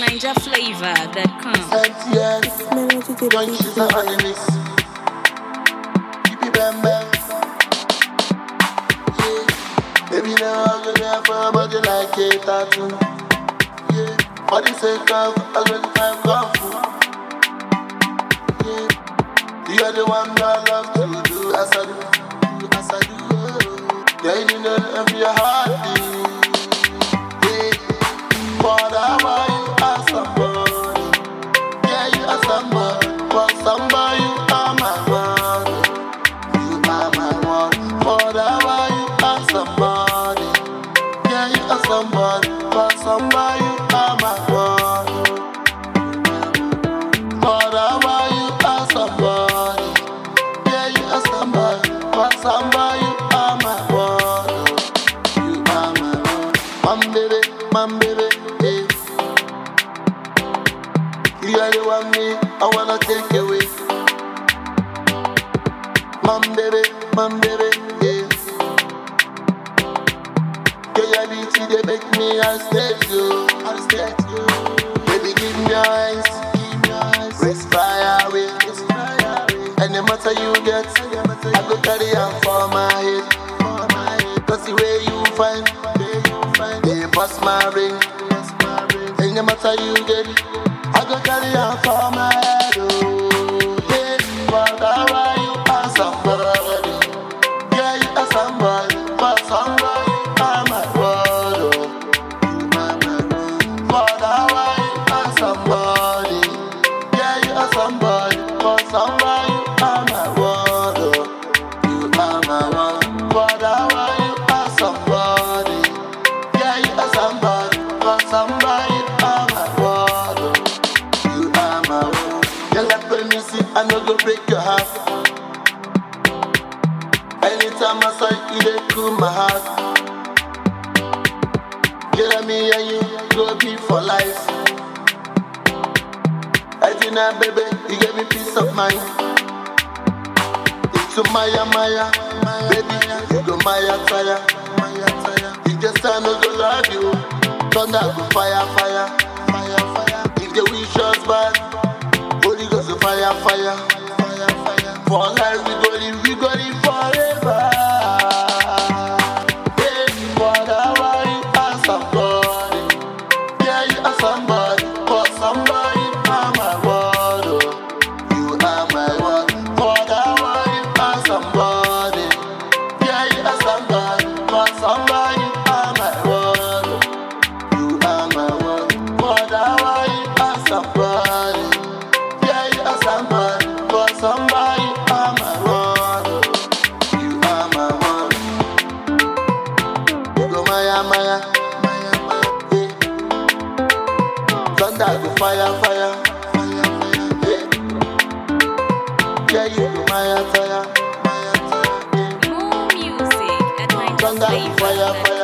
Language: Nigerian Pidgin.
NinjaFlavor.com. Young she's a honeymiss. Keep it bam bam. Yeah. Baby now I'm gonna for a body like a tattoo. Yeah. For the sake of a 25 kung fu. Yeah. You're the one that I love to do as I do, as I do. Yeah, you know I'm your heartbeat. Yeah. For that why you are somebody. Yeah, you are somebody. For somebody you are my one. You are my one. For that why you are somebody. Yeah, you are somebody. For somebody you are my one. For that why you are somebody. Yeah, you are somebody. For somebody you are my one. You are my one. Man baby, hey. You are the one me, I wanna take away. Man baby, yeah. Yeah, your beauty, they make me unsteady, you. Baby, give me your eyes, raise fire away. And no matter you get, I go carry on for my head. Cause the way you find, they bust my ring. And no matter you get, I go carry on for my head, oh. Yeah, for that why you are somebody. Yeah, you are somebody. For somebody you are my world, oh. You are my world. For that why you are somebody. Yeah, you are somebody. For somebody you are my world, oh. You are my world. For that why you are somebody. Yeah, you are somebody. For somebody you are my world, oh. You are my world. Girl, I promise you, I no go break your heart. Anytime I saw you, they cool my heart. Girl, me and you go be for life. I do not, baby, you give me peace of mind. It's Maya, baby, you go Maya tire. You just I no go love you. Thunder go fire. If the wish us bad, Holy Ghost go fire. For life we go live forever. Yeah, for that why you are somebody. Yeah, you are somebody. For somebody you are my world, oh. You are my world. For that why you are somebody. Yeah, you are somebody. For somebody you are my world, oh. You are my world. For that why you are somebody. Yeah, you are somebody. For somebody you are my world, oh. You are my world. You go Maya, yeah. Thunder go fire. Yeah, yeah, you go Maya tire. More music at Thunder go NinjaFlavor.com. fire.